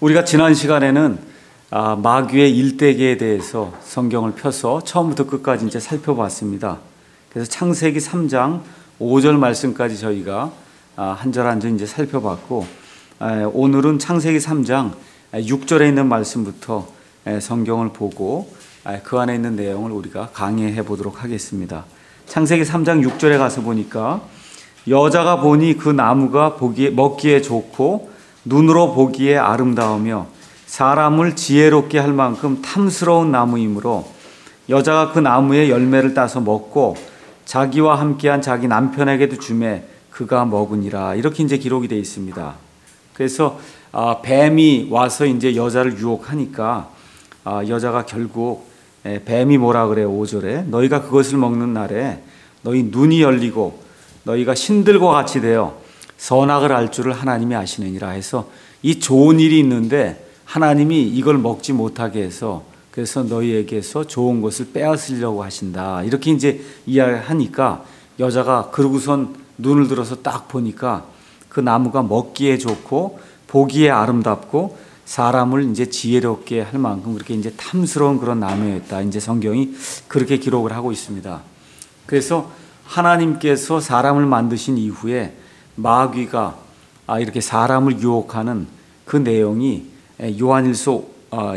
우리가 지난 시간에는 마귀의 일대기에 대해서 성경을 펴서 처음부터 끝까지 이제 살펴봤습니다. 그래서 창세기 3장 5절 말씀까지 저희가 한 절 한 절 이제 살펴봤고, 오늘은 창세기 3장 6절에 있는 말씀부터 성경을 보고 그 안에 있는 내용을 우리가 강의해 보도록 하겠습니다. 창세기 3장 6절에 가서 보니까 여자가 보니 그 나무가 먹기에 좋고 눈으로 보기에 아름다우며 사람을 지혜롭게 할 만큼 탐스러운 나무이므로 여자가 그 나무의 열매를 따서 먹고 자기와 함께한 자기 남편에게도 주매 그가 먹으니라. 이렇게 이제 기록이 되어 있습니다. 그래서 뱀이 와서 이제 여자를 유혹하니까 여자가 결국 뱀이 뭐라 그래요? 5절에 너희가 그것을 먹는 날에 너희 눈이 열리고 너희가 신들과 같이 되어 선악을 알 줄을 하나님이 아시느니라 해서 이 좋은 일이 있는데 하나님이 이걸 먹지 못하게 해서 그래서 너희에게서 좋은 것을 빼앗으려고 하신다. 이렇게 이제 이야기하니까 여자가 그러고선 눈을 들어서 딱 보니까 그 나무가 먹기에 좋고 보기에 아름답고 사람을 이제 지혜롭게 할 만큼 그렇게 이제 탐스러운 그런 나무였다. 이제 성경이 그렇게 기록을 하고 있습니다. 그래서 하나님께서 사람을 만드신 이후에 마귀가 이렇게 사람을 유혹하는 그 내용이 요한일서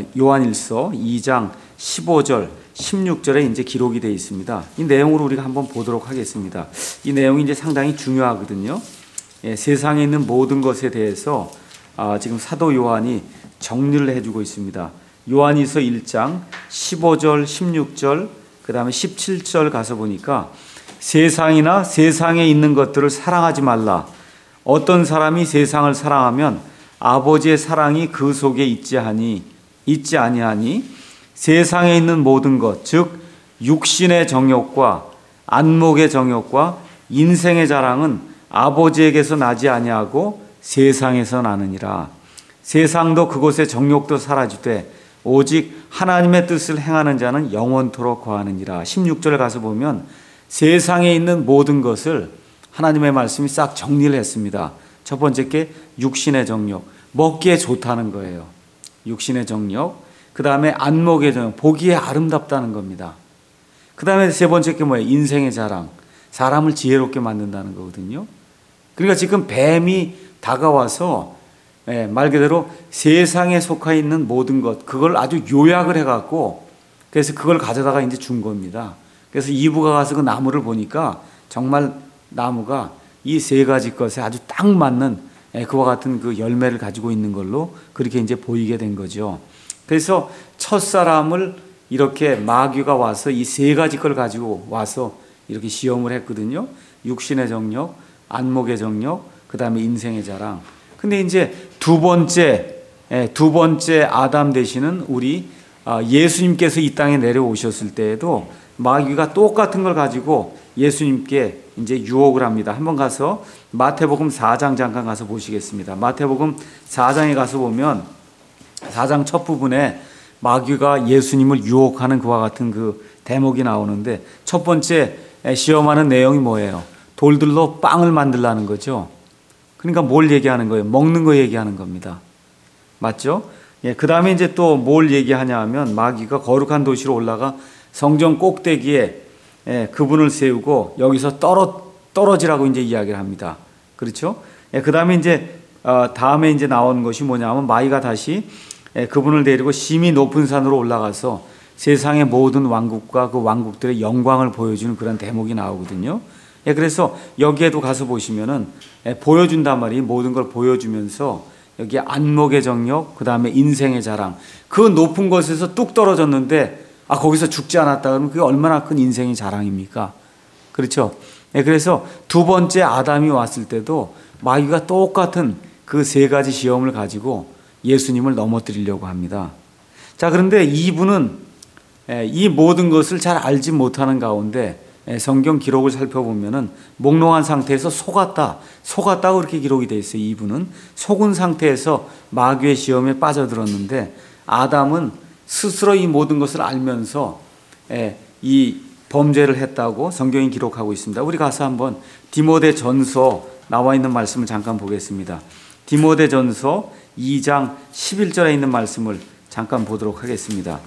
2장 15절, 16절에 이제 기록이 되어 있습니다. 이 내용으로 우리가 한번 보도록 하겠습니다. 이 내용이 이제 상당히 중요하거든요. 세상에 있는 모든 것에 대해서 지금 사도 요한이 정리를 해주고 있습니다. 요한일서 1장 15절, 16절, 그 다음에 17절 가서 보니까 세상이나 세상에 있는 것들을 사랑하지 말라. 어떤 사람이 세상을 사랑하면 아버지의 사랑이 그 속에 있지 아니하니 세상에 있는 모든 것, 즉 육신의 정욕과 안목의 정욕과 인생의 자랑은 아버지에게서 나지 아니하고 세상에서 나느니라. 세상도 그곳의 정욕도 사라지되 오직 하나님의 뜻을 행하는 자는 영원토록 거하느니라. 16절 가서 보면 세상에 있는 모든 것을 하나님의 말씀이 싹 정리를 했습니다. 첫 번째 게 육신의 정욕, 먹기에 좋다는 거예요. 육신의 정욕. 그 다음에 안목의 정욕, 보기에 아름답다는 겁니다. 그 다음에 세 번째 게 뭐예요? 인생의 자랑, 사람을 지혜롭게 만든다는 거거든요. 그러니까 지금 뱀이 다가와서 말 그대로 세상에 속해 있는 모든 것, 그걸 아주 요약을 해갖고 그래서 그걸 가져다가 이제 준 겁니다. 그래서 이브가 가서 그 나무를 보니까 정말 나무가 이 세 가지 것에 아주 딱 맞는 그와 같은 그 열매를 가지고 있는 걸로 그렇게 이제 보이게 된 거죠. 그래서 첫사람을 이렇게 마귀가 와서 이 세 가지 걸 가지고 와서 이렇게 시험을 했거든요. 육신의 정욕, 안목의 정욕, 그 다음에 인생의 자랑. 근데 이제 두 번째 아담 되시는 우리 예수님께서 이 땅에 내려오셨을 때에도 마귀가 똑같은 걸 가지고 예수님께 이제 유혹을 합니다. 한번 가서 마태복음 4장 잠깐 가서 보시겠습니다. 마태복음 4장에 가서 보면 4장 첫 부분에 마귀가 예수님을 유혹하는 그와 같은 그 대목이 나오는데 첫 번째 시험하는 내용이 뭐예요? 돌들로 빵을 만들라는 거죠. 그러니까 뭘 얘기하는 거예요? 먹는 거 얘기하는 겁니다. 맞죠? 그 다음에 이제 또 뭘 얘기하냐 하면 마귀가 거룩한 도시로 올라가 성전 꼭대기에 그분을 세우고 여기서 떨어지라고 이제 이야기를 합니다. 그렇죠? 그 다음에 이제 다음에 이제 나오는 것이 뭐냐면 마귀가 다시 그분을 데리고 심히 높은 산으로 올라가서 세상의 모든 왕국과 그 왕국들의 영광을 보여주는 그런 대목이 나오거든요. 그래서 여기에도 가서 보시면은 보여준단 말이에요. 모든 걸 보여주면서 여기 안목의 정욕, 그 다음에 인생의 자랑. 그 높은 곳에서 뚝 떨어졌는데 거기서 죽지 않았다 그러면 그게 얼마나 큰 인생의 자랑입니까? 그렇죠? 그래서 두 번째 아담이 왔을 때도 마귀가 똑같은 그 세 가지 시험을 가지고 예수님을 넘어뜨리려고 합니다. 자, 그런데 이분은 이 모든 것을 잘 알지 못하는 가운데 성경 기록을 살펴보면은 몽롱한 상태에서 속았다고 그렇게 기록이 되어 있어요. 이분은 속은 상태에서 마귀의 시험에 빠져들었는데 아담은 스스로 이 모든 것을 알면서 이 범죄를 했다고 성경이 기록하고 있습니다. 우리 가서 한번 디모데 전서 나와 있는 말씀을 잠깐 보겠습니다. 디모데전서 2장 11절에 있는 말씀을 잠깐 보도록 하겠습니다.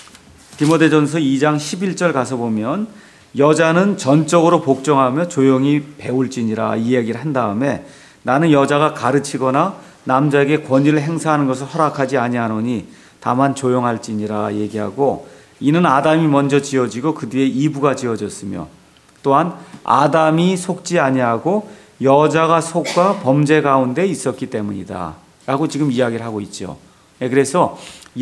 디모데전서 2장 11절 가서 보면 여자는 전적으로 복종하며 조용히 배울지니라 이 얘기를 한 다음에 나는 여자가 가르치거나 남자에게 권위를 행사하는 것을 허락하지 아니하노니 다만 조용할지니라 얘기하고 이는 아담이 먼저 지어지고 그 뒤에 이브가 지어졌으며 또한 아담이 속지 아니하고 여자가 속과 범죄 가운데 있었기 때문이다 라고 지금 이야기를 하고 있죠. 그래서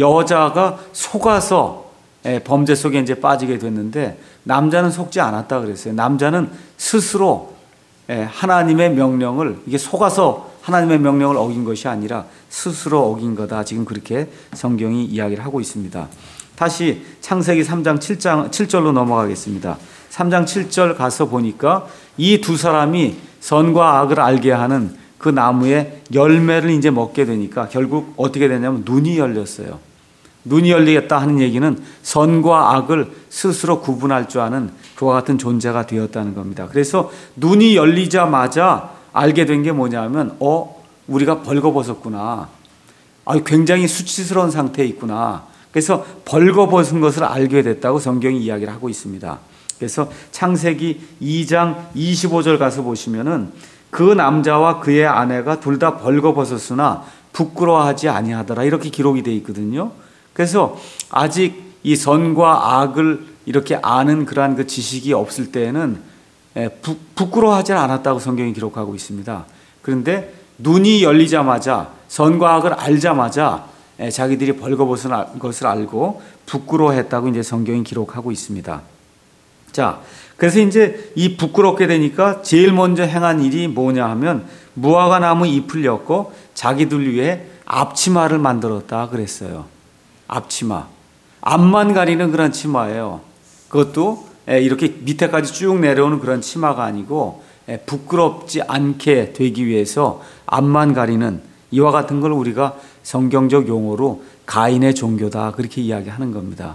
여자가 속아서 범죄 속에 이제 빠지게 됐는데 남자는 속지 않았다 그랬어요. 남자는 스스로 하나님의 명령을 이게 속아서 하나님의 명령을 어긴 것이 아니라 스스로 어긴 거다. 지금 그렇게 성경이 이야기를 하고 있습니다. 다시 창세기 3장 7절로 넘어가겠습니다. 3장 7절 가서 보니까 이 두 사람이 선과 악을 알게 하는 그 나무의 열매를 이제 먹게 되니까 결국 어떻게 되냐면 눈이 열렸어요. 눈이 열리겠다 하는 얘기는 선과 악을 스스로 구분할 줄 아는 그와 같은 존재가 되었다는 겁니다. 그래서 눈이 열리자마자 알게 된 게 뭐냐면 우리가 벌거벗었구나. 굉장히 수치스러운 상태에 있구나. 그래서 벌거벗은 것을 알게 됐다고 성경이 이야기를 하고 있습니다. 그래서 창세기 2장 25절 가서 보시면은 그 남자와 그의 아내가 둘 다 벌거벗었으나 부끄러워하지 아니하더라 이렇게 기록이 되어 있거든요. 그래서 아직 이 선과 악을 이렇게 아는 그러한 그 지식이 없을 때에는 부끄러워하지 않았다고 성경이 기록하고 있습니다. 그런데 눈이 열리자마자 선과 악을 알자마자 자기들이 벌거벗은 것을 알고 부끄러워했다고 이제 성경이 기록하고 있습니다. 자, 그래서 이제 이 부끄럽게 되니까 제일 먼저 행한 일이 뭐냐 하면 무화과 나무 잎을 엮고 자기들 위해 앞치마를 만들었다 그랬어요. 앞치마. 앞만 가리는 그런 치마예요. 그것도 이렇게 밑에까지 쭉 내려오는 그런 치마가 아니고 부끄럽지 않게 되기 위해서 앞만 가리는 이와 같은 걸 우리가 성경적 용어로 가인의 종교다 그렇게 이야기하는 겁니다.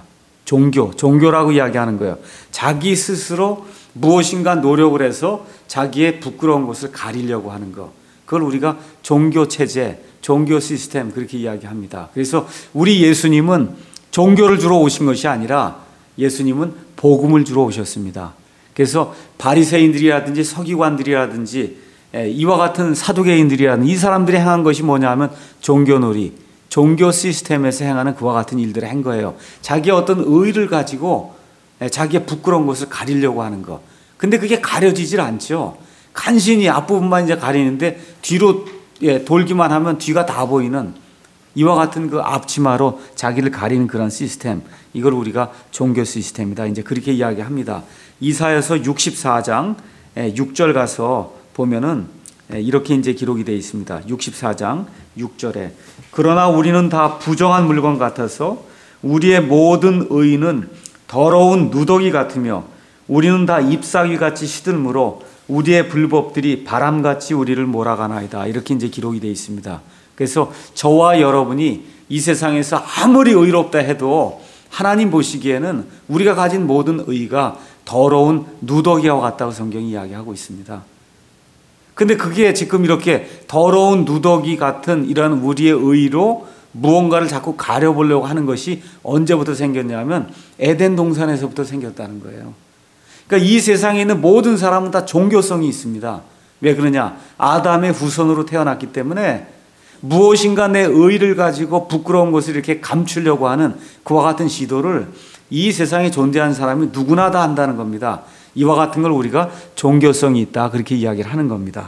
종교라고 이야기하는 거예요. 자기 스스로 무엇인가 노력을 해서 자기의 부끄러운 것을 가리려고 하는 것. 그걸 우리가 종교 체제, 종교 시스템 그렇게 이야기합니다. 그래서 우리 예수님은 종교를 주러 오신 것이 아니라 예수님은 복음을 주러 오셨습니다. 그래서 바리새인들이라든지 서기관들이라든지 이와 같은 사두개인들이라든지 이 사람들이 행한 것이 뭐냐면 종교놀이, 종교 시스템에서 행하는 그와 같은 일들을 한 거예요. 자기의 어떤 의의를 가지고 자기의 부끄러운 것을 가리려고 하는 것. 근데 그게 가려지질 않죠. 간신히 앞부분만 이제 가리는데 뒤로 돌기만 하면 뒤가 다 보이는 이와 같은 그 앞치마로 자기를 가리는 그런 시스템. 이걸 우리가 종교 시스템이다. 이제 그렇게 이야기합니다. 이사야서 64장 6절 가서 보면은 이렇게 이제 기록이 되어 있습니다. 64장 6절에 그러나 우리는 다 부정한 물건 같아서 우리의 모든 의는 더러운 누더기 같으며 우리는 다 잎사귀같이 시들므로 우리의 불법들이 바람같이 우리를 몰아가나이다. 이렇게 이제 기록이 되어 있습니다. 그래서 저와 여러분이 이 세상에서 아무리 의롭다 해도 하나님 보시기에는 우리가 가진 모든 의가 더러운 누더기와 같다고 성경이 이야기하고 있습니다. 근데 그게 지금 이렇게 더러운 누더기 같은 이런 우리의 의로 무언가를 자꾸 가려보려고 하는 것이 언제부터 생겼냐면 에덴 동산에서부터 생겼다는 거예요. 그러니까 이 세상에 있는 모든 사람은 다 종교성이 있습니다. 왜 그러냐? 아담의 후손으로 태어났기 때문에 무엇인가 내 의를 가지고 부끄러운 것을 이렇게 감추려고 하는 그와 같은 시도를 이 세상에 존재하는 사람이 누구나 다 한다는 겁니다. 이와 같은 걸 우리가 종교성이 있다 그렇게 이야기를 하는 겁니다.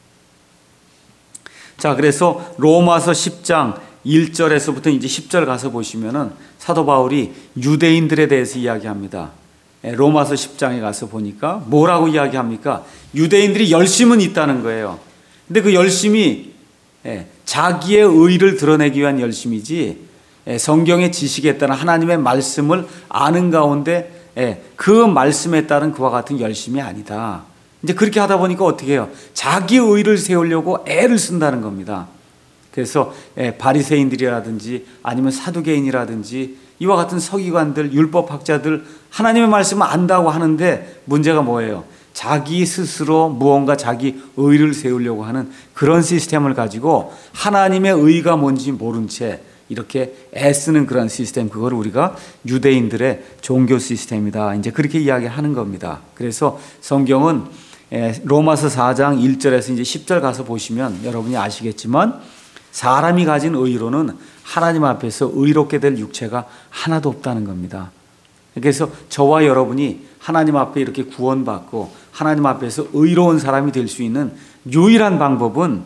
자, 그래서 로마서 10장 1절에서부터 이제 10절 가서 보시면은 사도 바울이 유대인들에 대해서 이야기합니다. 로마서 10장에 가서 보니까 뭐라고 이야기합니까? 유대인들이 열심은 있다는 거예요. 근데 그 열심이 자기의 의를 드러내기 위한 열심이지 성경의 지식에 따른 하나님의 말씀을 아는 가운데 그 말씀에 따른 그와 같은 열심이 아니다. 이제 그렇게 하다 보니까 어떻게 해요? 자기 의를 세우려고 애를 쓴다는 겁니다. 그래서 바리새인들이라든지 아니면 사두개인이라든지 이와 같은 서기관들, 율법학자들 하나님의 말씀을 안다고 하는데 문제가 뭐예요? 자기 스스로 무언가 자기 의를 세우려고 하는 그런 시스템을 가지고 하나님의 의가 뭔지 모른 채 이렇게 애쓰는 그런 시스템, 그걸 우리가 유대인들의 종교 시스템이다, 이제 그렇게 이야기하는 겁니다. 그래서 성경은 로마서 4장 1절에서 이제 10절 가서 보시면 여러분이 아시겠지만 사람이 가진 의로는 하나님 앞에서 의롭게 될 육체가 하나도 없다는 겁니다. 그래서 저와 여러분이 하나님 앞에 이렇게 구원받고 하나님 앞에서 의로운 사람이 될 수 있는 유일한 방법은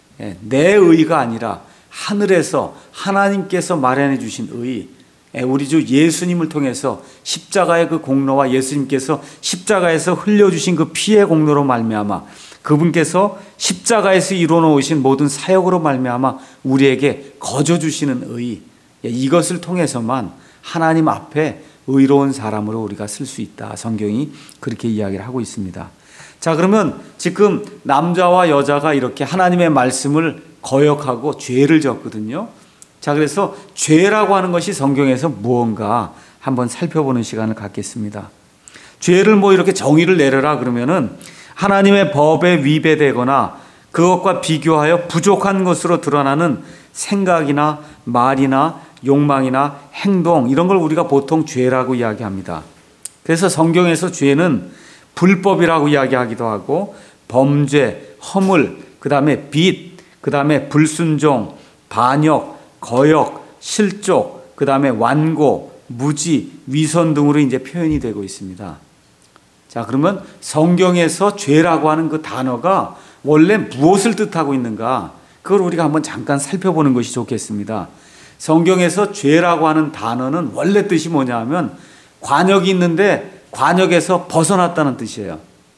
내 의가 아니라 하늘에서 하나님께서 마련해 주신 의, 우리 주 예수님을 통해서 십자가의 그 공로와 예수님께서 십자가에서 흘려주신 그 피의 공로로 말미암아 그분께서 십자가에서 이루어놓으신 모든 사역으로 말미암아 우리에게 거저 주시는 의, 이것을 통해서만 하나님 앞에 의로운 사람으로 우리가 쓸 수 있다. 성경이 그렇게 이야기를 하고 있습니다. 자, 그러면 지금 남자와 여자가 이렇게 하나님의 말씀을 거역하고 죄를 졌거든요. 자, 그래서 죄라고 하는 것이 성경에서 무언가 한번 살펴보는 시간을 갖겠습니다. 죄를 뭐 이렇게 정의를 내려라 그러면은 하나님의 법에 위배되거나 그것과 비교하여 부족한 것으로 드러나는 생각이나 말이나 욕망이나 행동, 이런 걸 우리가 보통 죄라고 이야기합니다. 그래서 성경에서 죄는 불법이라고 이야기하기도 하고 범죄, 허물, 그 다음에 빚, 그 다음에 불순종, 반역, 거역, 실족, 그 다음에 완고, 무지, 위선 등으로 이제 표현이 되고 있습니다. 자, 그러면 성경에서 죄라고 하는 그 단어가 원래 무엇을 뜻하고 있는가? 그걸 우리가 한번 잠깐 살펴보는 것이 좋겠습니다. 성경에서 죄라고 하는 단어는 원래 뜻이 뭐냐 하면 관역이 있는데 관역에서 벗어났다는 뜻이에요.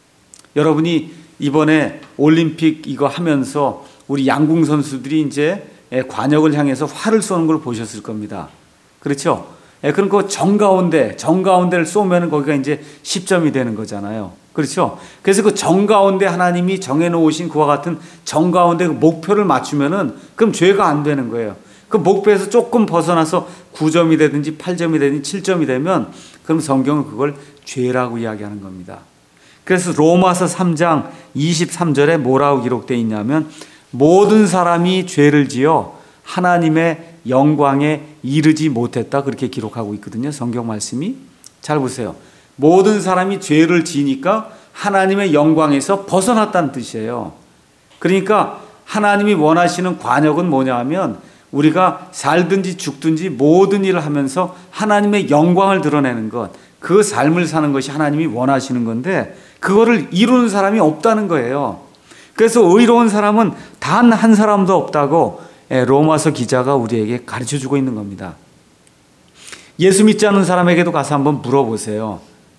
여러분이 이번에 올림픽 이거 하면서 우리 양궁 선수들이 이제 관역을 향해서 활을 쏘는 걸 보셨을 겁니다. 그렇죠? 그럼 그 정가운데를 쏘면 거기가 이제 10점이 되는 거잖아요. 그렇죠? 그래서 그 정가운데 하나님이 정해놓으신 그와 같은 정가운데 그 목표를 맞추면은 그럼 죄가 안 되는 거예요. 그 목표에서 조금 벗어나서 9점이 되든지 8점이 되든지 7점이 되면 그럼 성경은 그걸 죄라고 이야기하는 겁니다. 그래서 로마서 3장 23절에 뭐라고 기록되어 있냐면 모든 사람이 죄를 지어 하나님의 영광에 이르지 못했다, 그렇게 기록하고 있거든요. 성경 말씀이. 잘 보세요. 모든 사람이 죄를 지니까 하나님의 영광에서 벗어났다는 뜻이에요. 그러니까 하나님이 원하시는 관역은 뭐냐 하면 우리가 살든지 죽든지 모든 일을 하면서 하나님의 영광을 드러내는 것, 그 삶을 사는 것이 하나님이 원하시는 건데 그거를 이루는 사람이 없다는 거예요. 그래서 의로운 사람은 단 한 사람도 없다고 로마서 기자가 우리에게 가르쳐주고 있는 겁니다. 예수 믿지 않는 사람에게도 가서 한번 물어보세요.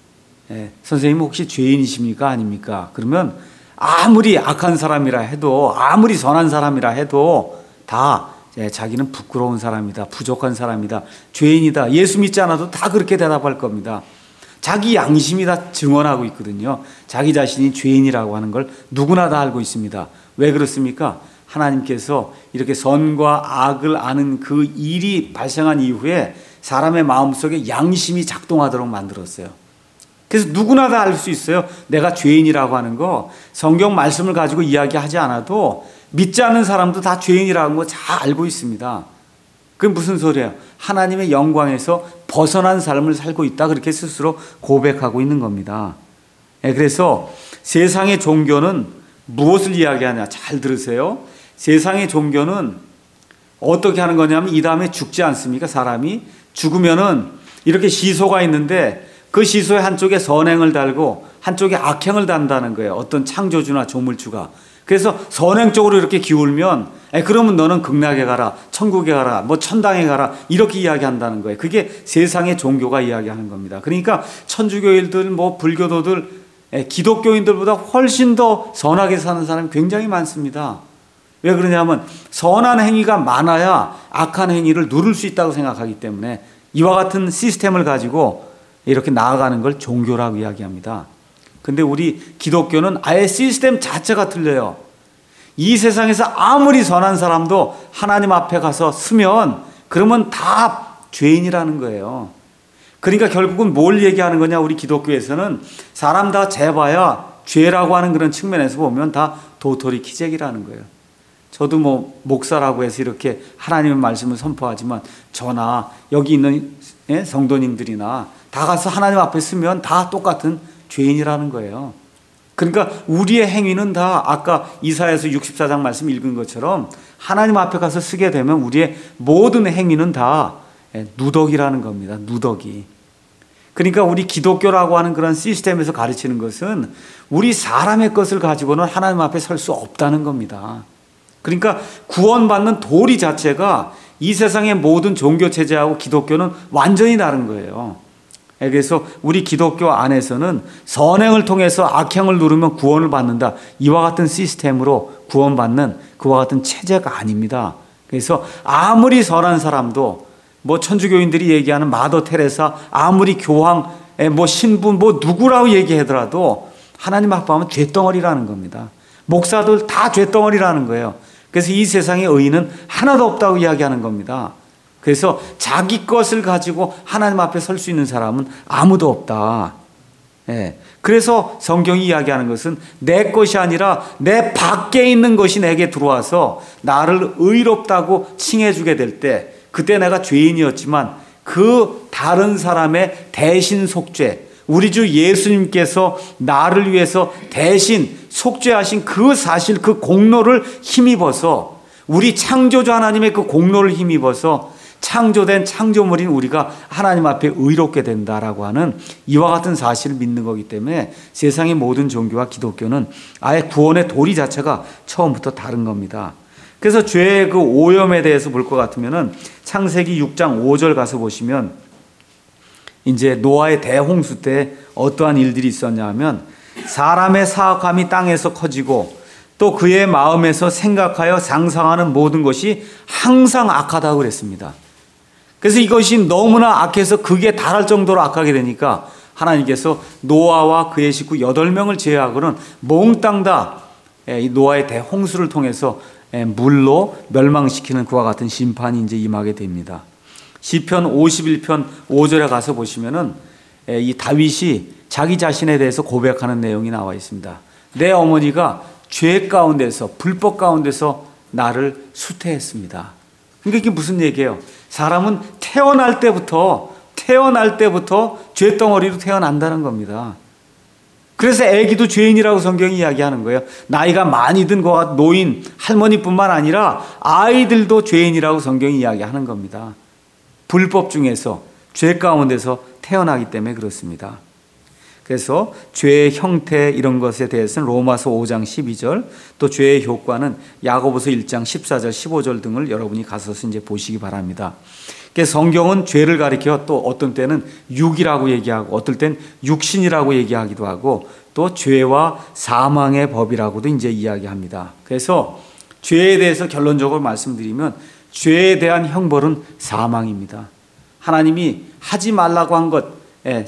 선생님 혹시 죄인이십니까? 아닙니까? 그러면 아무리 악한 사람이라 해도 아무리 선한 사람이라 해도 다 자기는 부끄러운 사람이다, 부족한 사람이다, 죄인이다, 예수 믿지 않아도 다 그렇게 대답할 겁니다. 자기 양심이 다 증언하고 있거든요. 자기 자신이 죄인이라고 하는 걸 누구나 다 알고 있습니다. 왜 그렇습니까? 하나님께서 이렇게 선과 악을 아는 그 일이 발생한 이후에 사람의 마음속에 양심이 작동하도록 만들었어요. 그래서 누구나 다 알 수 있어요. 내가 죄인이라고 하는 거 성경 말씀을 가지고 이야기하지 않아도 믿지 않는 사람도 다 죄인이라는 거 잘 알고 있습니다. 그게 무슨 소리예요? 하나님의 영광에서 벗어난 삶을 살고 있다, 그렇게 스스로 고백하고 있는 겁니다. 그래서 세상의 종교는 무엇을 이야기하냐? 잘 들으세요. 세상의 종교는 어떻게 하는 거냐면 이 다음에 죽지 않습니까? 사람이 죽으면은 이렇게 시소가 있는데 그 시소의 한쪽에 선행을 달고 한쪽에 악행을 단다는 거예요. 어떤 창조주나 조물주가. 그래서 선행 쪽으로 이렇게 기울면 그러면 너는 극락에 가라, 천국에 가라, 뭐 천당에 가라, 이렇게 이야기한다는 거예요. 그게 세상의 종교가 이야기하는 겁니다. 그러니까 천주교인들, 뭐 불교도들, 기독교인들보다 훨씬 더 선하게 사는 사람이 굉장히 많습니다. 왜 그러냐면 선한 행위가 많아야 악한 행위를 누를 수 있다고 생각하기 때문에 이와 같은 시스템을 가지고 이렇게 나아가는 걸 종교라고 이야기합니다. 근데 우리 기독교는 아예 시스템 자체가 틀려요. 이 세상에서 아무리 선한 사람도 하나님 앞에 가서 서면 그러면 다 죄인이라는 거예요. 그러니까 결국은 뭘 얘기하는 거냐? 우리 기독교에서는 사람 다 재봐야 죄라고 하는 그런 측면에서 보면 다 도토리 키재기라는 거예요. 저도 뭐 목사라고 해서 이렇게 하나님의 말씀을 선포하지만 저나 여기 있는 성도님들이나 다 가서 하나님 앞에 쓰면 다 똑같은 죄인이라는 거예요. 그러니까 우리의 행위는 다 아까 이사야서 64장 말씀 읽은 것처럼 하나님 앞에 가서 쓰게 되면 우리의 모든 행위는 다 누더기라는 겁니다. 누더기. 그러니까 우리 기독교라고 하는 그런 시스템에서 가르치는 것은 우리 사람의 것을 가지고는 하나님 앞에 설 수 없다는 겁니다. 그러니까 구원받는 도리 자체가 이 세상의 모든 종교체제하고 기독교는 완전히 다른 거예요. 그래서 우리 기독교 안에서는 선행을 통해서 악행을 누르면 구원을 받는다. 이와 같은 시스템으로 구원받는 그와 같은 체제가 아닙니다. 그래서 아무리 선한 사람도 뭐 천주교인들이 얘기하는 마더 테레사, 아무리 교황, 뭐 신부, 뭐 누구라고 얘기하더라도 하나님 앞에 하면 죄덩어리라는 겁니다. 목사들 다 죄덩어리라는 거예요. 그래서 이 세상에 의인은 하나도 없다고 이야기하는 겁니다. 그래서 자기 것을 가지고 하나님 앞에 설 수 있는 사람은 아무도 없다. 그래서 성경이 이야기하는 것은 내 것이 아니라 내 밖에 있는 것이 내게 들어와서 나를 의롭다고 칭해주게 될 때, 그때 내가 죄인이었지만 그 다른 사람의 대신 속죄, 우리 주 예수님께서 나를 위해서 대신 속죄하신 그 사실, 그 공로를 힘입어서, 우리 창조주 하나님의 그 공로를 힘입어서 창조된 창조물인 우리가 하나님 앞에 의롭게 된다라고 하는 이와 같은 사실을 믿는 거기 때문에 세상의 모든 종교와 기독교는 아예 구원의 도리 자체가 처음부터 다른 겁니다. 그래서 죄의 그 오염에 대해서 볼 것 같으면은 창세기 6장 5절 가서 보시면 이제 노아의 대홍수 때 어떠한 일들이 있었냐 하면 사람의 사악함이 땅에서 커지고 또 그의 마음에서 생각하여 상상하는 모든 것이 항상 악하다고 그랬습니다. 그래서 이것이 너무나 악해서 극에 달할 정도로 악하게 되니까 하나님께서 노아와 그의 식구 8명을 제외하고는 몽땅 다 이 노아의 대홍수를 통해서 물로 멸망시키는 그와 같은 심판이 이제 임하게 됩니다. 시편 51편 5절에 가서 보시면은 이 다윗이 자기 자신에 대해서 고백하는 내용이 나와 있습니다. 내 어머니가 죄 가운데서, 불법 가운데서 나를 수태했습니다. 그러니까 이게 무슨 얘기예요? 사람은 태어날 때부터 죄덩어리로 태어난다는 겁니다. 그래서 애기도 죄인이라고 성경이 이야기하는 거예요. 나이가 많이 든 노인, 할머니뿐만 아니라 아이들도 죄인이라고 성경이 이야기하는 겁니다. 불법 중에서, 죄 가운데서 태어나기 때문에 그렇습니다. 그래서 죄의 형태 이런 것에 대해서는 로마서 5장 12절, 또 죄의 효과는 야고보서 1장 14절 15절 등을 여러분이 가서서 이제 보시기 바랍니다. 그래서 성경은 죄를 가리켜 또 어떤 때는 육이라고 얘기하고 어떨 땐 육신이라고 얘기하기도 하고 또 죄와 사망의 법이라고도 이제 이야기합니다. 그래서 죄에 대해서 결론적으로 말씀드리면 죄에 대한 형벌은 사망입니다. 하나님이 하지 말라고 한 것,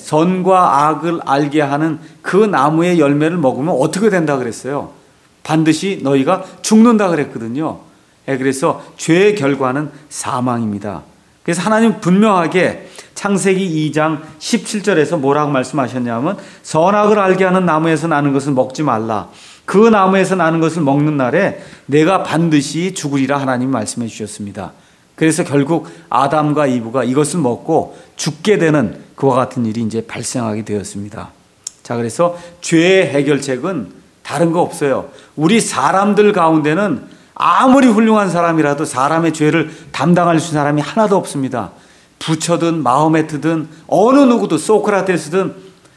선과 악을 알게 하는 그 나무의 열매를 먹으면 어떻게 된다 그랬어요? 반드시 너희가 죽는다 그랬거든요. 그래서 죄의 결과는 사망입니다. 그래서 하나님 분명하게 창세기 2장 17절에서 뭐라고 말씀하셨냐면 선악을 알게 하는 나무에서 나는 것을 먹지 말라. 그 나무에서 나는 것을 먹는 날에 내가 반드시 죽으리라 하나님이 말씀해 주셨습니다. 그래서 결국 아담과 이브가 이것을 먹고 죽게 되는 그와 같은 일이 이제 발생하게 되었습니다. 자, 그래서 죄의 해결책은 다른 거 없어요. 우리 사람들 가운데는 아무리 훌륭한 사람이라도 사람의 죄를 담당할 수 있는 사람이 하나도 없습니다. 부처든 마호메트든 어느 누구도 소크라테스든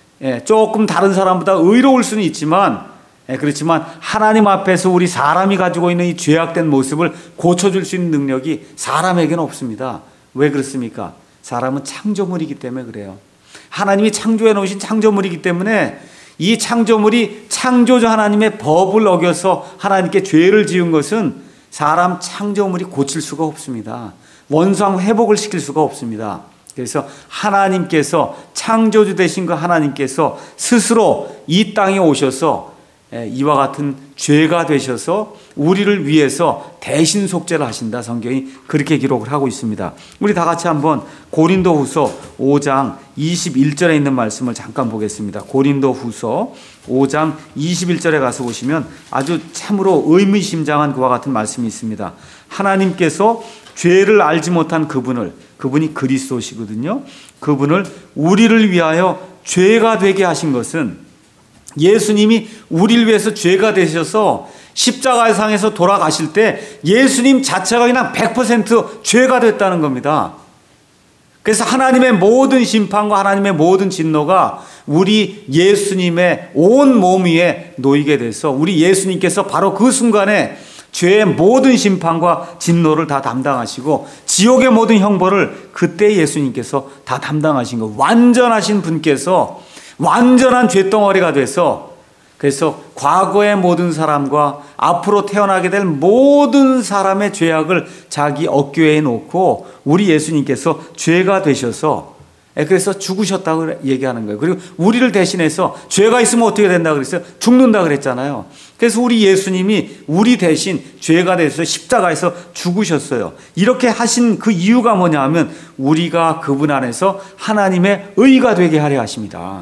조금 다른 사람보다 의로울 수는 있지만 그렇지만 하나님 앞에서 우리 사람이 가지고 있는 이 죄악된 모습을 고쳐줄 수 있는 능력이 사람에게는 없습니다. 왜 그렇습니까? 사람은 창조물이기 때문에 그래요. 하나님이 창조해 놓으신 창조물이기 때문에 이 창조물이 창조주 하나님의 법을 어겨서 하나님께 죄를 지은 것은 사람 창조물이 고칠 수가 없습니다. 원상 회복을 시킬 수가 없습니다. 그래서 하나님께서 창조주 되신 그 하나님께서 스스로 이 땅에 오셔서 이와 같은 죄가 되셔서 우리를 위해서 대신 속죄를 하신다. 성경이 그렇게 기록을 하고 있습니다. 우리 다 같이 한번 고린도후서 5장 21절에 있는 말씀을 잠깐 보겠습니다. 고린도후서 5장 21절에 가서 보시면 아주 참으로 의미심장한 그와 같은 말씀이 있습니다. 하나님께서 죄를 알지 못한 그분이 그리스도시거든요. 그분을 우리를 위하여 죄가 되게 하신 것은, 예수님이 우리를 위해서 죄가 되셔서 십자가상에서 돌아가실 때 예수님 자체가 그냥 100% 죄가 됐다는 겁니다. 그래서 하나님의 모든 심판과 하나님의 모든 진노가 우리 예수님의 온 몸 위에 놓이게 돼서 우리 예수님께서 바로 그 순간에 죄의 모든 심판과 진노를 다 담당하시고 지옥의 모든 형벌을 그때 예수님께서 다 담당하신 거, 완전하신 분께서 완전한 죄덩어리가 돼서, 그래서 과거의 모든 사람과 앞으로 태어나게 될 모든 사람의 죄악을 자기 어깨에 놓고 우리 예수님께서 죄가 되셔서, 그래서 죽으셨다고 얘기하는 거예요. 그리고 우리를 대신해서, 죄가 있으면 어떻게 된다고 그랬어요? 죽는다 그랬잖아요. 그래서 우리 예수님이 우리 대신 죄가 돼서 십자가에서 죽으셨어요. 이렇게 하신 그 이유가 뭐냐 하면 우리가 그분 안에서 하나님의 의가 되게 하려 하십니다.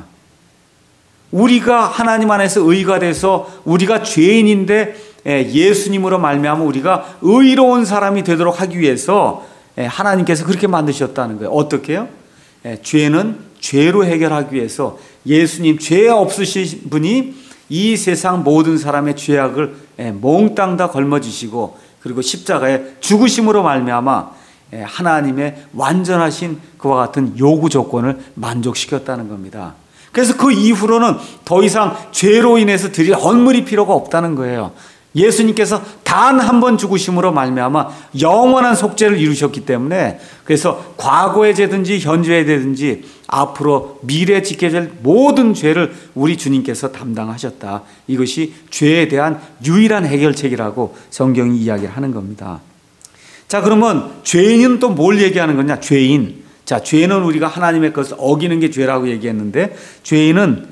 우리가 하나님 안에서 의가 돼서 우리가 죄인인데 예수님으로 말미암아 우리가 의로운 사람이 되도록 하기 위해서 하나님께서 그렇게 만드셨다는 거예요. 어떻게 해요? 죄는 죄로 해결하기 위해서 예수님, 죄 없으신 분이 이 세상 모든 사람의 죄악을 몽땅 다 걸머지시고 그리고 십자가에 죽으심으로 말미암아 하나님의 완전하신 그와 같은 요구 조건을 만족시켰다는 겁니다. 그래서 그 이후로는 더 이상 죄로 인해서 드릴 헌물이 필요가 없다는 거예요. 예수님께서 단 한 번 죽으심으로 말미암아 영원한 속죄를 이루셨기 때문에, 그래서 과거의 죄든지 현재의 죄든지 앞으로 미래에 지게 될 모든 죄를 우리 주님께서 담당하셨다. 이것이 죄에 대한 유일한 해결책이라고 성경이 이야기하는 겁니다. 자, 그러면 죄인은 또 뭘 얘기하는 거냐? 죄인. 자, 죄는 우리가 하나님의 것을 어기는 게 죄라고 얘기했는데, 죄인은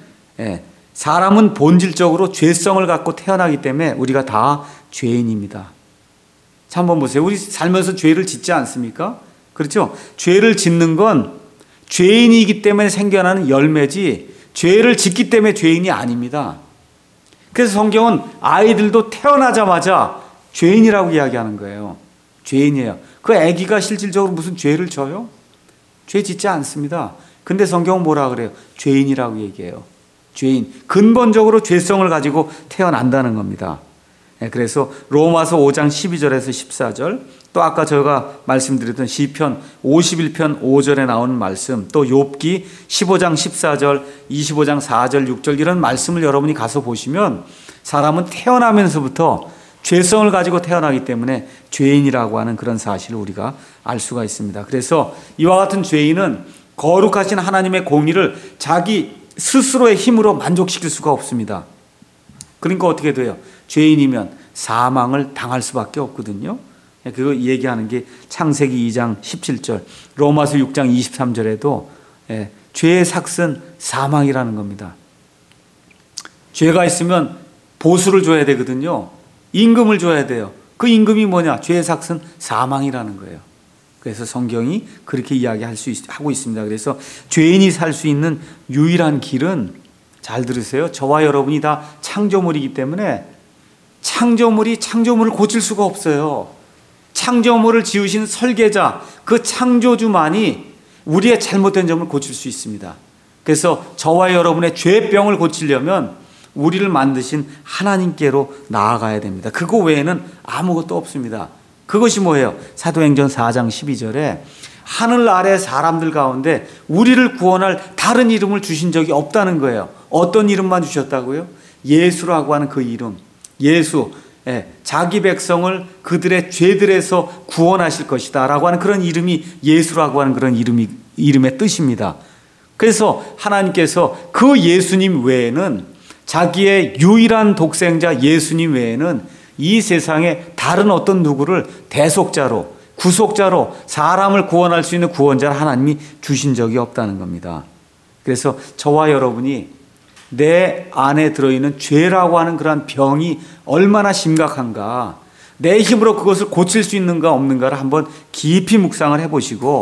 사람은 본질적으로 죄성을 갖고 태어나기 때문에 우리가 다 죄인입니다. 자, 한번 보세요. 우리 살면서 죄를 짓지 않습니까? 그렇죠? 죄를 짓는 건 죄인이기 때문에 생겨나는 열매지 죄를 짓기 때문에 죄인이 아닙니다. 그래서 성경은 아이들도 태어나자마자 죄인이라고 이야기하는 거예요. 죄인이에요. 그 아기가 실질적으로 무슨 죄를 져요? 죄 짓지 않습니다. 근데 성경은 뭐라 그래요? 죄인이라고 얘기해요. 죄인. 근본적으로 죄성을 가지고 태어난다는 겁니다. 그래서 로마서 5장 12절에서 14절, 또 아까 저희가 말씀드렸던 시편 51편 5절에 나오는 말씀, 또 욥기 15장 14절, 25장 4절, 6절 이런 말씀을 여러분이 가서 보시면 사람은 태어나면서부터 죄성을 가지고 태어나기 때문에 죄인이라고 하는 그런 사실을 우리가 알 수가 있습니다. 그래서 이와 같은 죄인은 거룩하신 하나님의 공의를 자기 스스로의 힘으로 만족시킬 수가 없습니다. 그러니까 어떻게 돼요? 죄인이면 사망을 당할 수밖에 없거든요. 그거 얘기하는 게 창세기 2장 17절, 로마서 6장 23절에도 죄의 삭은 사망이라는 겁니다. 죄가 있으면 보수를 줘야 되거든요. 임금을 줘야 돼요. 그 임금이 뭐냐? 죄의 삭은 사망이라는 거예요. 그래서 성경이 그렇게 하고 있습니다. 그래서 죄인이 살 수 있는 유일한 길은, 잘 들으세요, 저와 여러분이 다 창조물이기 때문에 창조물이 창조물을 고칠 수가 없어요. 창조물을 지으신 설계자, 그 창조주만이 우리의 잘못된 점을 고칠 수 있습니다. 그래서 저와 여러분의 죄병을 고치려면 우리를 만드신 하나님께로 나아가야 됩니다. 그거 외에는 아무것도 없습니다. 그것이 뭐예요? 사도행전 4장 12절에 하늘 아래 사람들 가운데 우리를 구원할 다른 이름을 주신 적이 없다는 거예요. 어떤 이름만 주셨다고요? 예수라고 하는 그 이름. 예수. 자기 백성을 그들의 죄들에서 구원하실 것이다 라고 하는 그런 이름이 예수라고 하는 그런 이름의 뜻입니다. 그래서 하나님께서 그 예수님 외에는, 자기의 유일한 독생자 예수님 외에는 이 세상에 다른 어떤 누구를 대속자로, 구속자로, 사람을 구원할 수 있는 구원자를 하나님이 주신 적이 없다는 겁니다. 그래서 저와 여러분이 내 안에 들어있는 죄라고 하는 그러한 병이 얼마나 심각한가, 내 힘으로 그것을 고칠 수 있는가 없는가를 한번 깊이 묵상을 해보시고,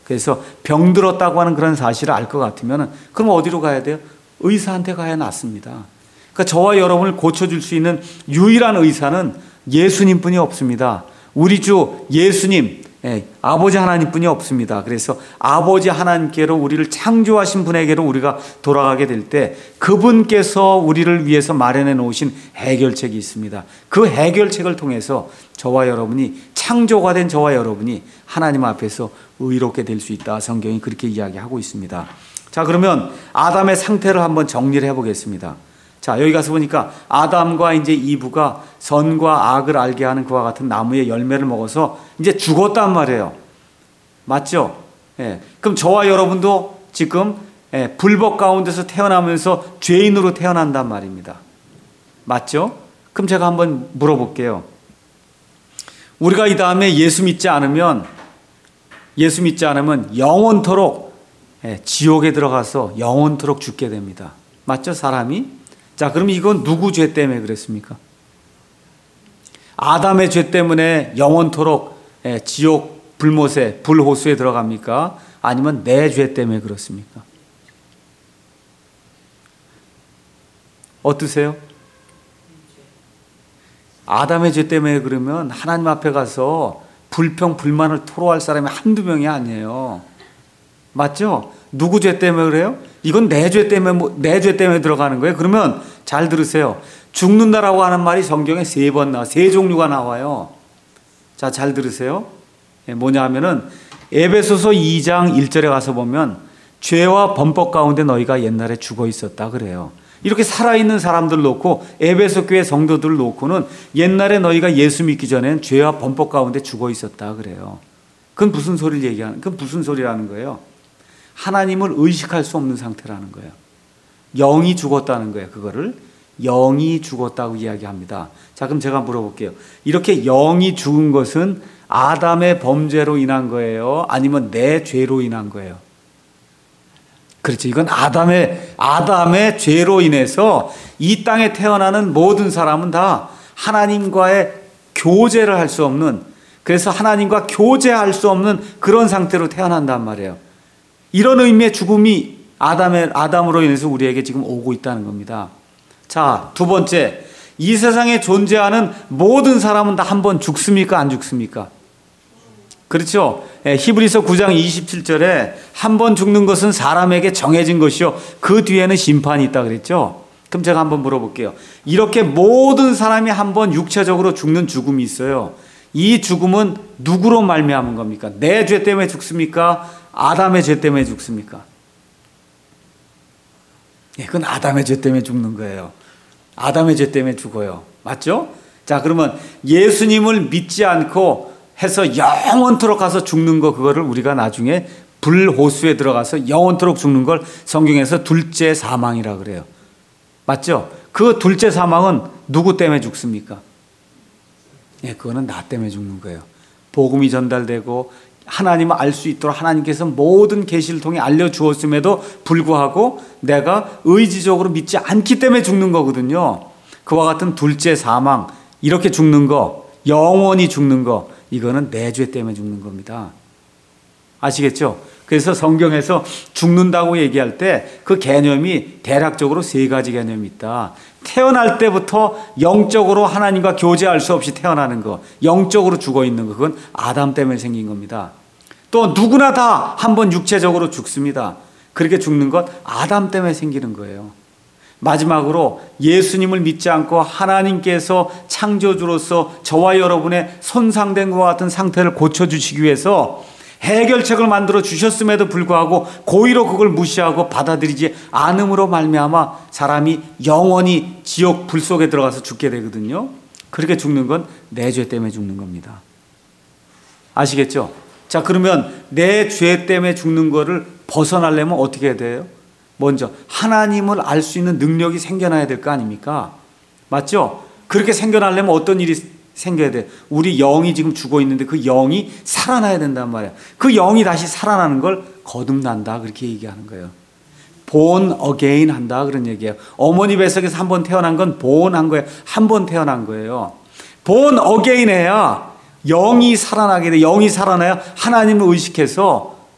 그래서 병들었다고 하는 그런 사실을 알 것 같으면 그럼 어디로 가야 돼요? 의사한테 가야 낫습니다. 그러니까 저와 여러분을 고쳐줄 수 있는 유일한 의사는 예수님뿐이 없습니다. 우리 주 예수님, 아버지 하나님뿐이 없습니다. 그래서 아버지 하나님께로 우리를 창조하신 분에게로 우리가 돌아가게 될 때 그분께서 우리를 위해서 마련해 놓으신 해결책이 있습니다. 그 해결책을 통해서 저와 여러분이, 창조가 된 저와 여러분이 하나님 앞에서 의롭게 될 수 있다. 성경이 그렇게 이야기하고 있습니다. 자, 그러면 아담의 상태를 한번 정리를 해보겠습니다. 자, 여기 가서 보니까 아담과 이제 이브가 선과 악을 알게 하는 그와 같은 나무의 열매를 먹어서 이제 죽었단 말이에요. 맞죠? 예. 그럼 저와 여러분도 지금 불법 가운데서 태어나면서 죄인으로 태어난단 말입니다. 맞죠? 그럼 제가 한번 물어볼게요. 우리가 이 다음에 예수 믿지 않으면 영원토록 지옥에 들어가서 영원토록 죽게 됩니다. 맞죠? 사람이? 자, 그럼 이건 누구 죄 때문에 그랬습니까? 아담의 죄 때문에 영원토록 지옥 불못에 불호수에 들어갑니까? 아니면 내 죄 때문에 그렇습니까? 어떠세요? 아담의 죄 때문에 그러면 하나님 앞에 가서 불평 불만을 토로할 사람이 한두 명이 아니에요. 맞죠? 누구 죄 때문에 그래요? 이건 내 죄 때문에 들어가는 거예요. 그러면 잘 들으세요. 죽는다라고 하는 말이 성경에 3번 나와, 3종류가 나와요. 자, 잘 들으세요. 뭐냐 하면은 에베소서 2장 1절에 가서 보면 죄와 범법 가운데 너희가 옛날에 죽어 있었다 그래요. 이렇게 살아있는 사람들 놓고 에베소 교회 성도들 놓고는 옛날에 너희가 예수 믿기 전에는 죄와 범법 가운데 죽어 있었다 그래요. 그건 무슨 소리라는 거예요? 하나님을 의식할 수 없는 상태라는 거예요. 영이 죽었다는 거예요. 그거를 영이 죽었다고 이야기합니다. 자, 그럼 제가 물어볼게요. 이렇게 영이 죽은 것은 아담의 범죄로 인한 거예요? 아니면 내 죄로 인한 거예요? 그렇죠. 이건 아담의 죄로 인해서 이 땅에 태어나는 모든 사람은 다 하나님과의 교제를 할 수 없는, 그래서 하나님과 교제할 수 없는 그런 상태로 태어난단 말이에요. 이런 의미의 죽음이 아담으로 인해서 우리에게 지금 오고 있다는 겁니다. 자, 두 번째, 이 세상에 존재하는 모든 사람은 다 한 번 죽습니까? 안 죽습니까? 그렇죠. 히브리서 9장 27절에 한 번 죽는 것은 사람에게 정해진 것이요 그 뒤에는 심판이 있다 그랬죠. 그럼 제가 한번 물어볼게요. 이렇게 모든 사람이 한 번 육체적으로 죽는 죽음이 있어요. 이 죽음은 누구로 말미암은 겁니까? 내 죄 때문에 죽습니까? 아담의 죄 때문에 죽습니까? 그건 아담의 죄 때문에 죽는 거예요. 아담의 죄 때문에 죽어요. 맞죠? 자, 그러면 예수님을 믿지 않고 해서 영원토록 가서 죽는 거, 그거를 우리가 나중에 불호수에 들어가서 영원토록 죽는 걸 성경에서 둘째 사망이라 그래요. 맞죠? 그 둘째 사망은 누구 때문에 죽습니까? 그거는 나 때문에 죽는 거예요. 복음이 전달되고 하나님을 알 수 있도록 하나님께서 모든 계시를 통해 알려주었음에도 불구하고 내가 의지적으로 믿지 않기 때문에 죽는 거거든요. 그와 같은 둘째 사망, 이렇게 죽는 거, 영원히 죽는 거, 이거는 내 죄 때문에 죽는 겁니다. 아시겠죠? 그래서 성경에서 죽는다고 얘기할 때 그 개념이 대략적으로 3가지 개념이 있다. 태어날 때부터 영적으로 하나님과 교제할 수 없이 태어나는 거, 영적으로 죽어 있는 거, 그건 아담 때문에 생긴 겁니다. 또 누구나 다 한 번 육체적으로 죽습니다. 그렇게 죽는 건 아담 때문에 생기는 거예요. 마지막으로 예수님을 믿지 않고 하나님께서 창조주로서 저와 여러분의 손상된 것과 같은 상태를 고쳐주시기 위해서 해결책을 만들어 주셨음에도 불구하고 고의로 그걸 무시하고 받아들이지 않음으로 말미암아 사람이 영원히 지옥 불 속에 들어가서 죽게 되거든요. 그렇게 죽는 건 내 죄 때문에 죽는 겁니다. 아시겠죠? 자, 그러면 내 죄 때문에 죽는 거를 벗어나려면 어떻게 해야 돼요? 먼저 하나님을 알 수 있는 능력이 생겨나야 될 거 아닙니까? 맞죠? 그렇게 생겨나려면 어떤 일이 생겨야 돼? 우리 영이 지금 죽어 있는데 그 영이 살아나야 된단 말이야. 그 영이 다시 살아나는 걸 거듭난다, 그렇게 얘기하는 거예요. born again 한다, 그런 얘기예요. 어머니 뱃속에서 한 번 태어난 건 born 한 거예요. 한 번 태어난 거예요. born again 해야 영이 살아나게 돼. 영이 살아나야 하나님을 의식해서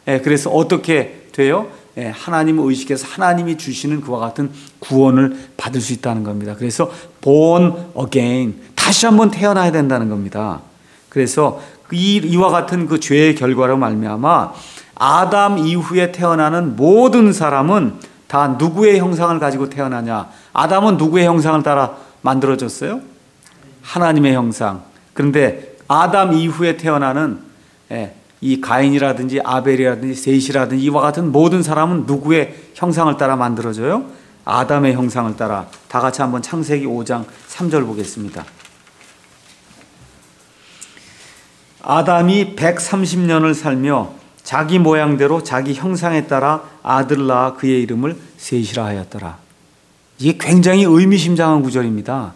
그래서 어떻게 돼요? 하나님을 의식해서 하나님이 주시는 그와 같은 구원을 받을 수 있다는 겁니다. 그래서 born again, 다시 한번 태어나야 된다는 겁니다. 그래서 이와 같은 그 죄의 결과로 말미암아 아담 이후에 태어나는 모든 사람은 다 누구의 형상을 가지고 태어나냐? 아담은 누구의 형상을 따라 만들어졌어요? 하나님의 형상. 그런데 아담 이후에 태어나는 이 가인이라든지 아벨이라든지 셋이라든지 이와 같은 모든 사람은 누구의 형상을 따라 만들어져요? 아담의 형상을 따라. 다 같이 한번 창세기 5장 3절 보겠습니다. 아담이 130년을 살며 자기 모양대로 자기 형상에 따라 아들을 낳아 그의 이름을 셋이라 하였더라. 이게 굉장히 의미심장한 구절입니다.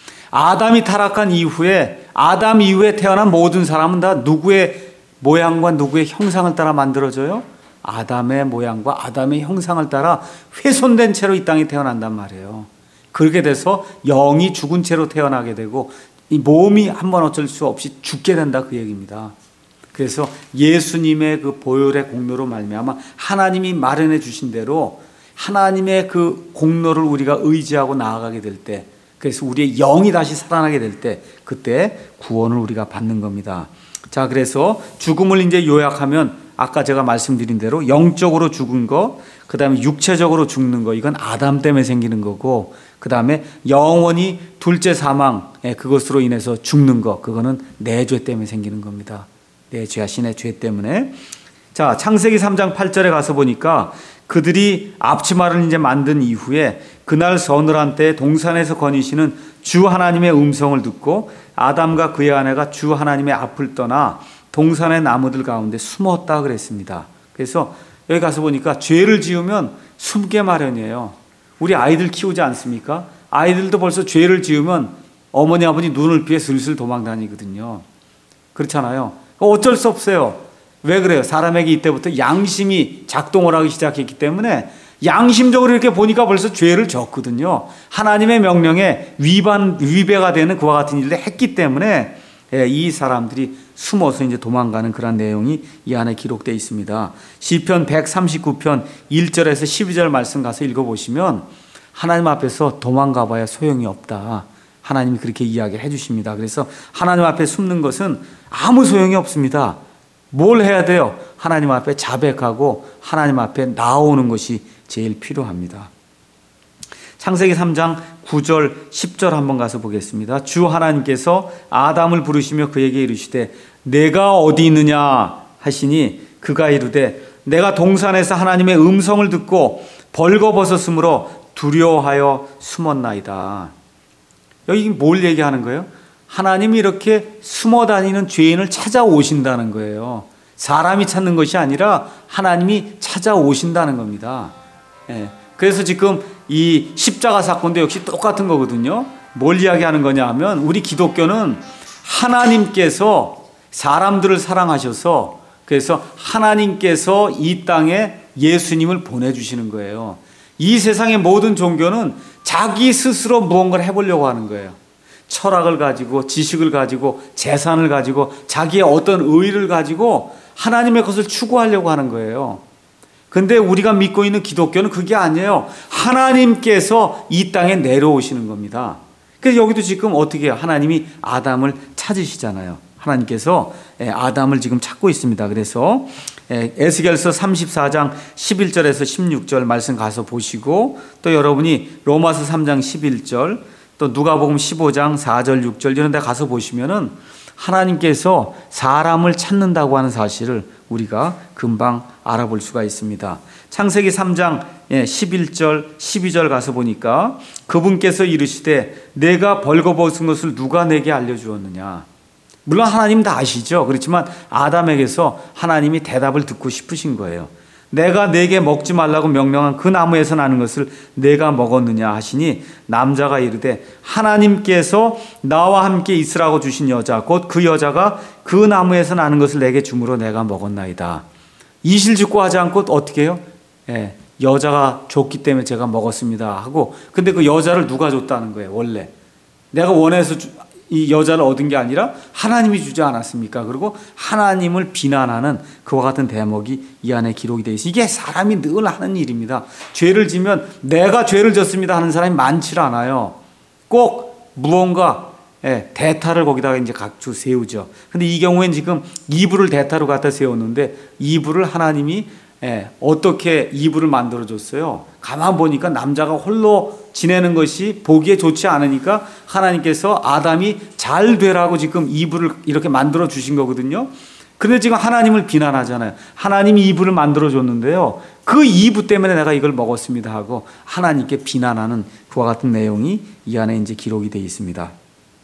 아담이 타락한 이후에 아담 이후에 태어난 모든 사람은 다 누구의 모양과 누구의 형상을 따라 만들어져요? 아담의 모양과 아담의 형상을 따라 훼손된 채로 이 땅에 태어난단 말이에요. 그렇게 돼서 영이 죽은 채로 태어나게 되고 이 몸이 한번 어쩔 수 없이 죽게 된다, 그 얘기입니다. 그래서 예수님의 그 보혈의 공로로 말미암아 하나님이 마련해 주신 대로 하나님의 그 공로를 우리가 의지하고 나아가게 될 때, 그래서 우리의 영이 다시 살아나게 될 때, 그때 구원을 우리가 받는 겁니다. 자, 그래서 죽음을 이제 요약하면 아까 제가 말씀드린 대로 영적으로 죽은 거, 그 다음에 육체적으로 죽는 거, 이건 아담 때문에 생기는 거고, 그 다음에 영원히 둘째 사망, 그것으로 인해서 죽는 거, 그거는 내 죄 때문에 생기는 겁니다. 내 자신의 죄 때문에. 자, 창세기 3장 8절에 가서 보니까 그들이 앞치마를 이제 만든 이후에 그날 서늘한 때에 동산에서 거니시는 주 하나님의 음성을 듣고 아담과 그의 아내가 주 하나님의 앞을 떠나 동산의 나무들 가운데 숨었다 그랬습니다. 그래서 여기 가서 보니까 죄를 지으면 숨게 마련이에요. 우리 아이들 키우지 않습니까? 아이들도 벌써 죄를 지으면 어머니 아버지 눈을 피해 슬슬 도망 다니거든요. 그렇잖아요. 어쩔 수 없어요. 왜 그래요? 사람에게 이때부터 양심이 작동을 하기 시작했기 때문에 양심적으로 이렇게 보니까 벌써 죄를 졌거든요. 하나님의 명령에 위배가 되는 그와 같은 일을 했기 때문에 이 사람들이 숨어서 이제 도망가는 그런 내용이 이 안에 기록되어 있습니다. 시편 139편 1절에서 12절 말씀 가서 읽어보시면 하나님 앞에서 도망가 봐야 소용이 없다, 하나님이 그렇게 이야기해 주십니다. 그래서 하나님 앞에 숨는 것은 아무 소용이 없습니다. 뭘 해야 돼요? 하나님 앞에 자백하고 하나님 앞에 나오는 것이 제일 필요합니다. 창세기 3장 9절 10절 한번 가서 보겠습니다. 주 하나님께서 아담을 부르시며 그에게 이르시되 내가 어디 있느냐 하시니 그가 이르되 내가 동산에서 하나님의 음성을 듣고 벌거벗었으므로 두려워하여 숨었나이다. 여기 뭘 얘기하는 거예요? 하나님이 이렇게 숨어 다니는 죄인을 찾아오신다는 거예요. 사람이 찾는 것이 아니라 하나님이 찾아오신다는 겁니다. 그래서 지금 이 십자가 사건도 역시 똑같은 거거든요. 뭘 이야기하는 거냐 하면 우리 기독교는 하나님께서 사람들을 사랑하셔서 그래서 하나님께서 이 땅에 예수님을 보내주시는 거예요. 이 세상의 모든 종교는 자기 스스로 무언가를 해보려고 하는 거예요. 철학을 가지고 지식을 가지고 재산을 가지고 자기의 어떤 의의를 가지고 하나님의 것을 추구하려고 하는 거예요. 근데 우리가 믿고 있는 기독교는 그게 아니에요. 하나님께서 이 땅에 내려오시는 겁니다. 그래서 여기도 지금 어떻게 해요? 하나님이 아담을 찾으시잖아요. 하나님께서 아담을 지금 찾고 있습니다. 그래서 에스겔서 34장 11절에서 16절 말씀 가서 보시고 또 여러분이 로마서 3장 11절 또 누가복음 15장 4절 6절 이런 데 가서 보시면은 하나님께서 사람을 찾는다고 하는 사실을 우리가 금방 알아볼 수가 있습니다. 창세기 3장 11절 12절 가서 보니까 그분께서 이르시되 내가 벌거벗은 것을 누가 내게 알려주었느냐. 물론 하나님 다 아시죠. 그렇지만 아담에게서 하나님이 대답을 듣고 싶으신 거예요. 내가 내게 먹지 말라고 명령한 그 나무에서 나는 것을 내가 먹었느냐 하시니 남자가 이르되 하나님께서 나와 함께 있으라고 주신 여자 곧 그 여자가 그 나무에서 나는 것을 내게 주므로 내가 먹었나이다. 이실직고 하지 않고 어떻게 해요? 여자가 줬기 때문에 제가 먹었습니다 하고, 근데 그 여자를 누가 줬다는 거예요? 원래 내가 원해서 이 여자를 얻은 게 아니라 하나님이 주지 않았습니까? 그리고 하나님을 비난하는 그와 같은 대목이 이 안에 기록이 되어 있어요. 이게 사람이 늘 하는 일입니다. 죄를 지면 내가 죄를 졌습니다 하는 사람이 많지 않아요. 꼭 무언가 대타를 거기다가 이제 각주 세우죠. 근데 이 경우엔 지금 이불을 대타로 갖다 세웠는데 이불을 하나님이 어떻게 이불을 만들어줬어요? 가만 보니까 남자가 홀로 지내는 것이 보기에 좋지 않으니까 하나님께서 아담이 잘 되라고 지금 이불을 이렇게 만들어 주신 거거든요. 그런데 지금 하나님을 비난하잖아요. 하나님이 이불을 만들어 줬는데요. 그 이불 때문에 내가 이걸 먹었습니다 하고 하나님께 비난하는 그와 같은 내용이 이 안에 이제 기록이 되어 있습니다.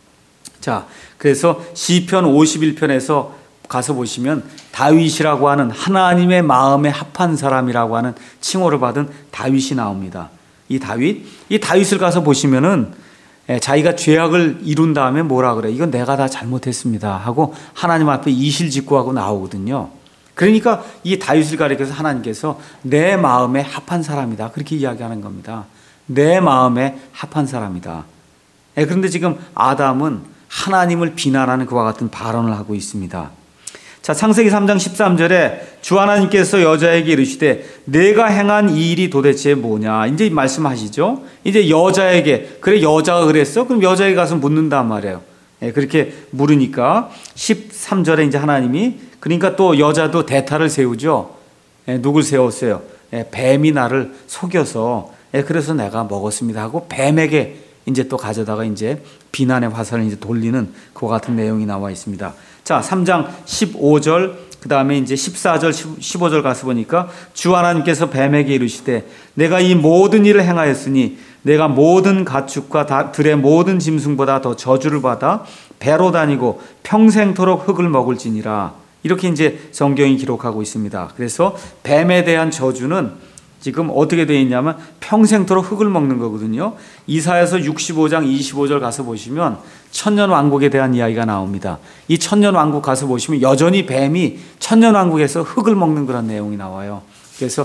자, 그래서 시편 51편에서 가서 보시면 다윗이라고 하는 하나님의 마음에 합한 사람이라고 하는 칭호를 받은 다윗이 나옵니다. 이 다윗을 가서 보시면은 자기가 죄악을 이룬 다음에 뭐라 그래? 이건 내가 다 잘못했습니다 하고 하나님 앞에 이실직고하고 나오거든요. 그러니까 이 다윗을 가리켜서 하나님께서 내 마음에 합한 사람이다 그렇게 이야기하는 겁니다. 내 마음에 합한 사람이다. 그런데 지금 아담은 하나님을 비난하는 그와 같은 발언을 하고 있습니다. 자, 창세기 3장 13절에 주 하나님께서 여자에게 이르시되 내가 행한 이 일이 도대체 뭐냐 이제 말씀하시죠. 이제 여자에게 그래 여자가 그랬어? 그럼 여자에게 가서 묻는단 말이에요. 그렇게 물으니까 13절에 이제 하나님이 그러니까 또 여자도 대타를 세우죠. 누굴 세웠어요? 뱀이 나를 속여서 그래서 내가 먹었습니다 하고 뱀에게 이제 또 가져다가 이제 비난의 화살을 이제 돌리는 그와 같은 내용이 나와 있습니다. 자, 3장 15절, 그 다음에 이제 14절, 15절 가서 보니까 주 하나님께서 뱀에게 이르시되 내가 이 모든 일을 행하였으니 내가 모든 가축과 들의 모든 짐승보다 더 저주를 받아 배로 다니고 평생토록 흙을 먹을지니라. 이렇게 이제 성경이 기록하고 있습니다. 그래서 뱀에 대한 저주는 지금 어떻게 되어 있냐면 평생토록 흙을 먹는 거거든요. 이사야서 65장 25절 가서 보시면 천년왕국에 대한 이야기가 나옵니다. 이 천년왕국 가서 보시면 여전히 뱀이 천년왕국에서 흙을 먹는 그런 내용이 나와요. 그래서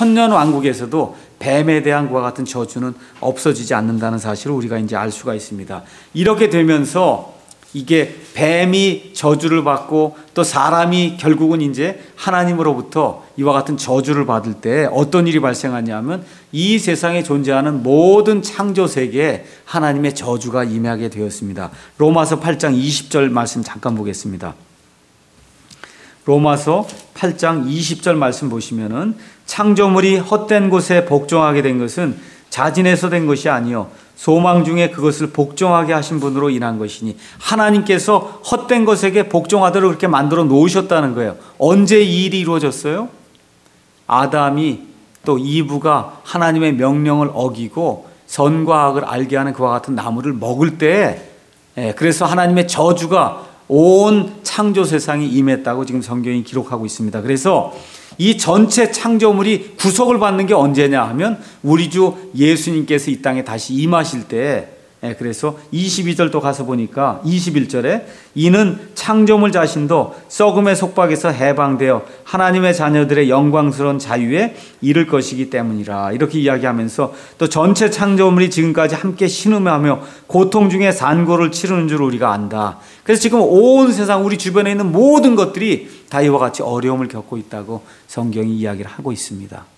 천년왕국에서도 뱀에 대한 그와 같은 저주는 없어지지 않는다는 사실을 우리가 이제 알 수가 있습니다. 이렇게 되면서 이게 뱀이 저주를 받고 또 사람이 결국은 이제 하나님으로부터 이와 같은 저주를 받을 때 어떤 일이 발생하냐면 이 세상에 존재하는 모든 창조 세계에 하나님의 저주가 임하게 되었습니다. 로마서 8장 20절 말씀 잠깐 보겠습니다. 로마서 8장 20절 말씀 보시면은 창조물이 헛된 곳에 복종하게 된 것은 자진해서 된 것이 아니요 소망 중에 그것을 복종하게 하신 분으로 인한 것이니 하나님께서 헛된 것에게 복종하도록 그렇게 만들어 놓으셨다는 거예요. 언제 이 일이 이루어졌어요? 아담이 또 이브가 하나님의 명령을 어기고 선과 악을 알게 하는 그와 같은 나무를 먹을 때 그래서 하나님의 저주가 온 창조 세상에 임했다고 지금 성경이 기록하고 있습니다. 그래서 이 전체 창조물이 구속을 받는 게 언제냐 하면 우리 주 예수님께서 이 땅에 다시 임하실 때 그래서 22절도 가서 보니까 21절에 이는 창조물 자신도 썩음의 속박에서 해방되어 하나님의 자녀들의 영광스러운 자유에 이를 것이기 때문이라 이렇게 이야기하면서 또 전체 창조물이 지금까지 함께 신음하며 고통 중에 산고를 치르는 줄 우리가 안다. 그래서 지금 온 세상 우리 주변에 있는 모든 것들이 다 이와 같이 어려움을 겪고 있다고 성경이 이야기를 하고 있습니다.